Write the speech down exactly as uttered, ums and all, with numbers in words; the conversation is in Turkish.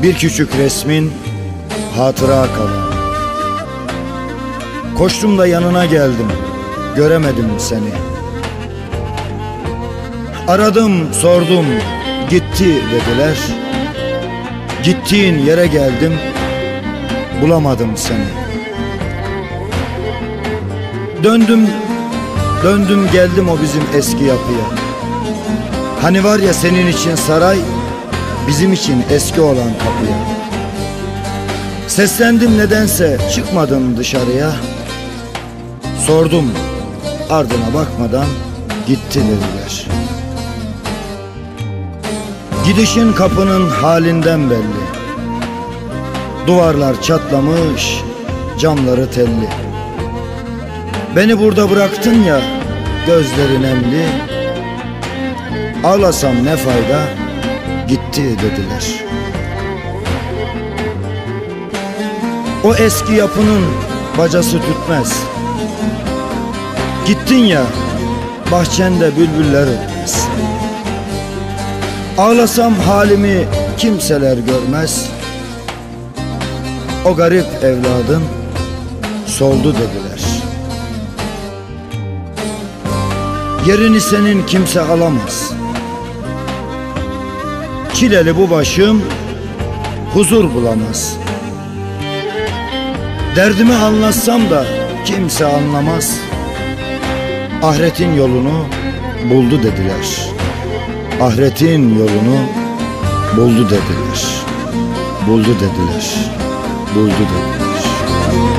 Bir küçük resmin hatıra kalan. Koştum da yanına geldim, göremedim seni. Aradım, sordum, gitti dediler. Gittiğin yere geldim, bulamadım seni. Döndüm, döndüm geldim o bizim eski yapıya. Hani var ya senin için saray, bizim için eski olan kapıya. Seslendim nedense çıkmadın dışarıya. Sordum, ardına bakmadan gitti dediler. Gidişin kapının halinden belli. Duvarlar çatlamış, camları telli. Beni burada bıraktın ya, gözlerin nemli. Ağlasam ne fayda, gitti dediler. O eski yapının bacası tütmez. Gittin ya, bahçende bülbüller ötmez. Ağlasam halimi kimseler görmez. O garip evladın soldu dediler. Yerini senin kimse alamaz. Çileli bu başım huzur bulamaz. Derdimi anlatsam da kimse anlamaz. Ahiretin yolunu buldu dediler. Ahiretin yolunu buldu dediler. Buldu dediler. Buldu dediler.